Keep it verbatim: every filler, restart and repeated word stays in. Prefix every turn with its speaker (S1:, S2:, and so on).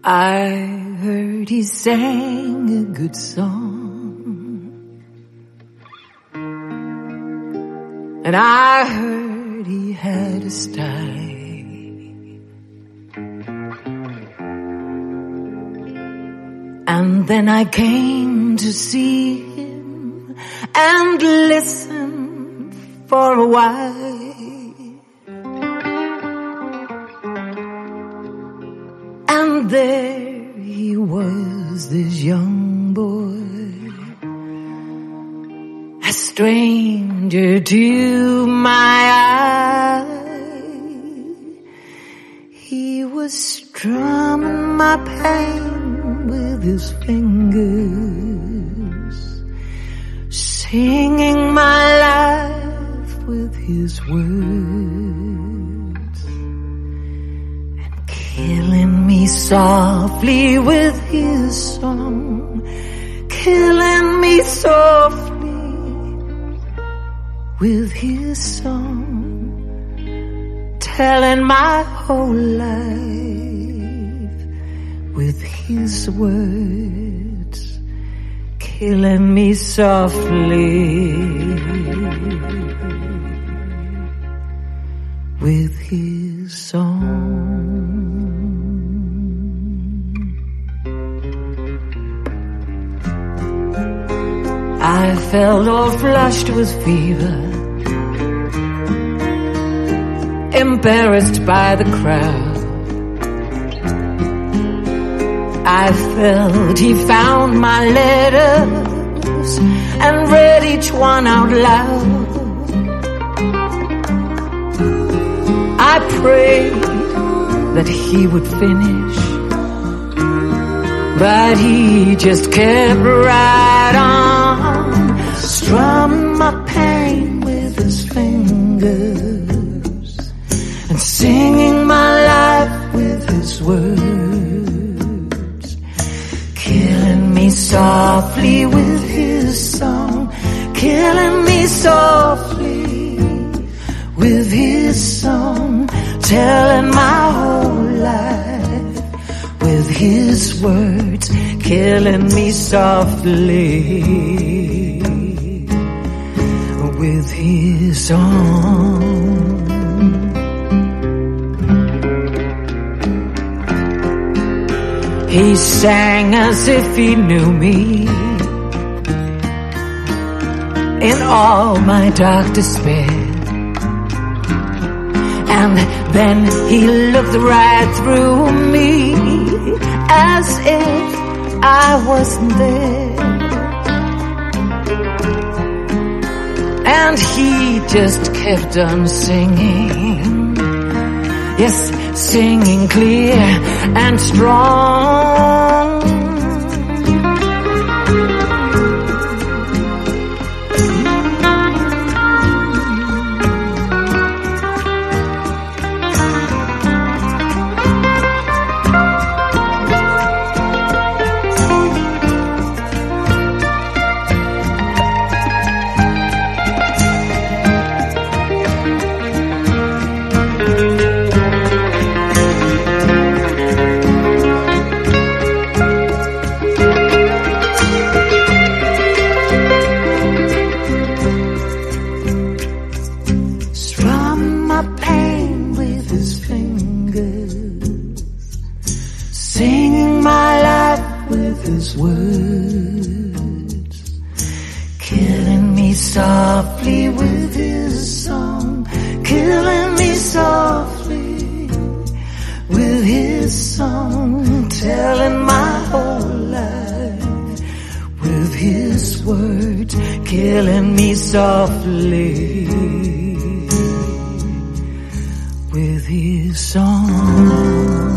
S1: I heard he sang a good song, and I heard he had a style. And then I came to see him and listen for a while. And there he was, this young boy, a stranger to my eye. He was strumming my pain with his fingers, singing my life with his words, and killing me softly with his song, killing me softly with his song, telling my whole life with his words, killing me softly with his song. I felt all flushed with fever, embarrassed by the crowd. I felt he found my letters and read each one out loud. I prayed that he would finish, but he just kept right on, strumming my pain with his fingers and singing my life with his words, killing me softly with his song, killing me softly with his song, telling my whole life with his words, killing me softly with his song. He sang as if he knew me in all my dark despair. And then he looked right through me as if I wasn't there. And he just kept on singing, yes, singing clear and strong. Singing my life with his words, killing me softly with his song, killing me softly with his song, telling my whole life with his words, killing me softly with his song.